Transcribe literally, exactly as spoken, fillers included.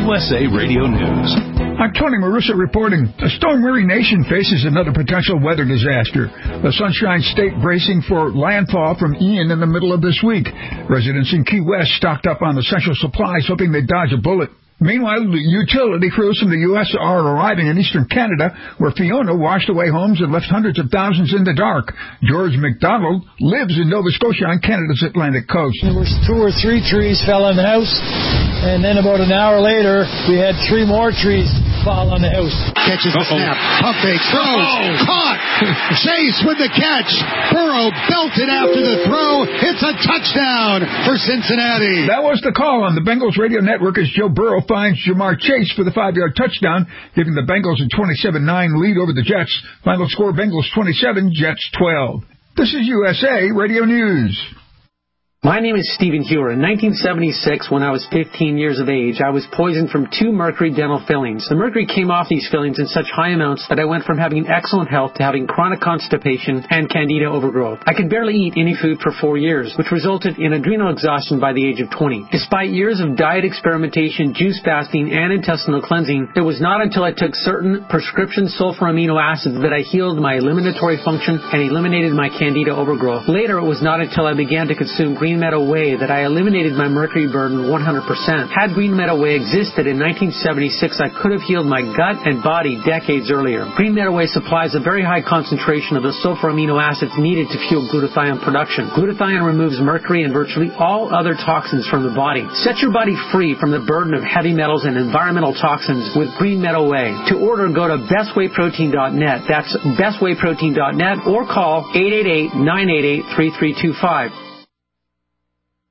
U S A Radio News. I'm Tony Marusa reporting. A storm-weary nation faces another potential weather disaster. The Sunshine State bracing for landfall from Ian in the middle of this week. Residents in Key West stocked up on essential supplies, hoping they'd dodge a bullet. Meanwhile, utility crews from the U S are arriving in eastern Canada, where Fiona washed away homes and left hundreds of thousands in the dark. George McDonald lives in Nova Scotia on Canada's Atlantic coast. There were two or three trees fell on the house, and then about an hour later, we had three more trees fall on the house. Catches the snap, pump fake, throws, oh. Caught! Chase with the catch. Burrow belted after the throw. It's a touchdown for Cincinnati. That was the call on the Bengals radio network as Joe Burrow finds Jamar Chase for the five-yard touchdown, giving the Bengals a twenty-seven nine lead over the Jets. Final score, Bengals twenty-seven, Jets twelve. This is U S A Radio News. My name is Stephen Hewer. In nineteen seventy-six, when I was fifteen years of age, I was poisoned from two mercury dental fillings. The mercury came off these fillings in such high amounts that I went from having excellent health to having chronic constipation and candida overgrowth. I could barely eat any food for four years, which resulted in adrenal exhaustion by the age of twenty. Despite years of diet experimentation, juice fasting, and intestinal cleansing, it was not until I took certain prescription sulfur amino acids that I healed my eliminatory function and eliminated my candida overgrowth. Later, it was not until I began to consume green Green Meadow Whey that I eliminated my mercury burden one hundred percent. Had Green Meadow Whey existed in nineteen seventy-six, I could have healed my gut and body decades earlier. Green Meadow Whey supplies a very high concentration of the sulfur amino acids needed to fuel glutathione production. Glutathione removes mercury and virtually all other toxins from the body. Set your body free from the burden of heavy metals and environmental toxins with Green Meadow Whey. To order, go to best way protein dot net. That's best way protein dot net or call eight eight eight, nine eight eight, three three two five.